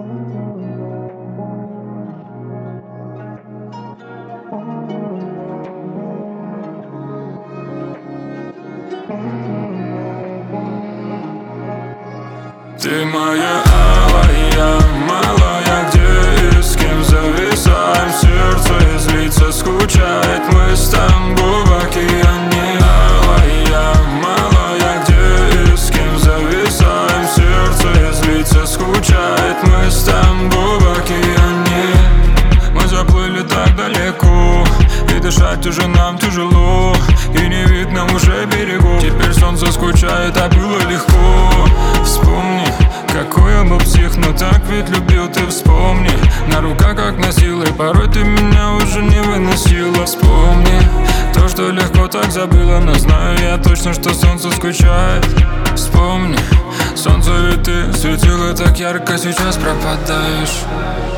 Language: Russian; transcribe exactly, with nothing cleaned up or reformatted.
Ты моя алая, малая, где и с кем зависаем. Сердце злится, скучает, мы с тобой в океане. Алая, малая, где и с кем зависаем. Сердце злится, скучает, мы с тобой в океане. Мы заплыли так далеко, и дышать уже нам тяжело, и не видно уже берегов. Теперь солнце скучает, а было легко. Вспомни, какой я был псих, но так ведь любил, ты вспомни. На руках как носил, и порой ты меня уже не выносила. Вспомни то, что легко так забыла, но знаю я точно, что солнце скучает. Вспомни, солнце ведь ты светило так ярко, сейчас пропадаешь.